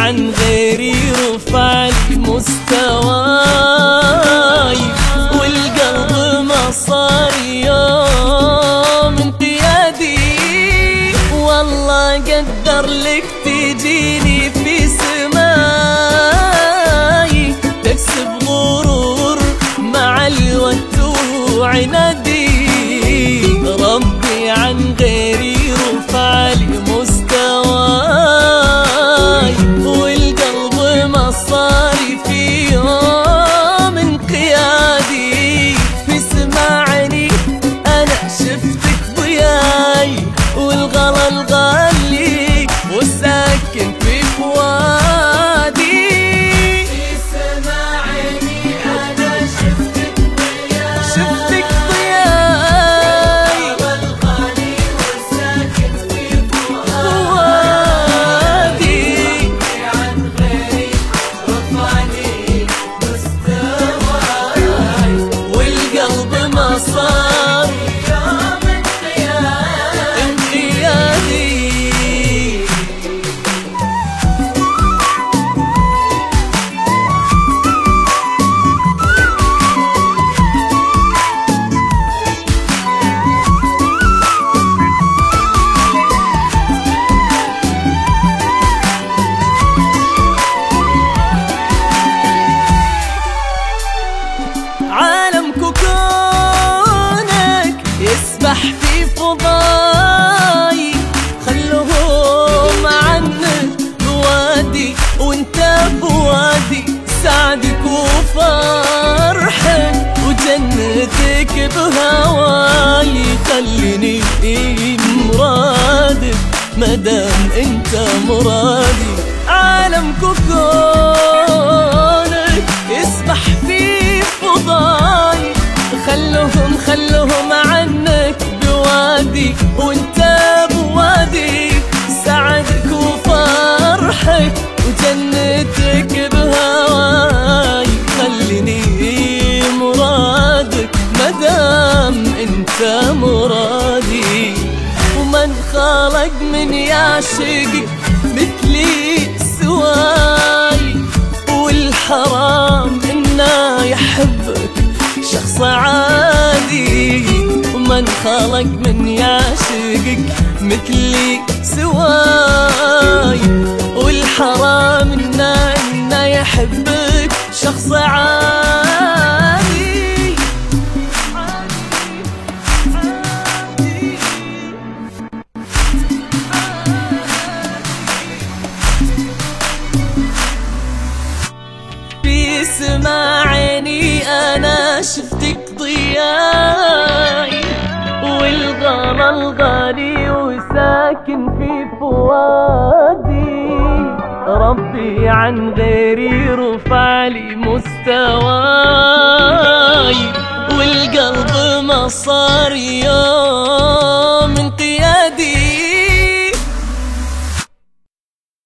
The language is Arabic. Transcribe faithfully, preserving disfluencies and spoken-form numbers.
عن غيري رفع لي مستواي، والقلب ما صار يوم انقيادي، والله قدر لك تجيني في سماي، تكسب غرور مع الوقت وعنادي، ربي عن غيري رفع لي مستواي، والقلب ما صار في يوم انقيادي، في سماعني انا شفتك ضياي، والغلا الغالي وساكن في فؤادي، في سماعني انا شفتك ضياي، شفتك ضياي، والغالي وساكن في فؤادي، عن غيري رفعني مستواي، والقلب ما صار يوم انقيادي. عالم كوكونك يسبح في فضاي، خلوهم عنك بوادي وانت بوادي، سعدك وفرحك وجنتك بهواي، خليني مرادك مدام انت مرادي، عالم كوكونك يسبح في فضاي، خلهم خلهم عنك بوادي وانت بوادي، سعدك وفرحك وجنتك بهواي، خليني مرادك مدام انت مرادي، ومن خلق من يعشقك مثلي سواي، والحرام انه يحبك شخص عادي، ومن خلق من يعشقك مثلي سواي، والحرام انه انه يحبك شخص عادي، في سماعني انا شفتك ضياي، والغلا الغالي وساكن في فؤادي، ربي عن غيري رفع لي مستواي، والقلب ما صار يوم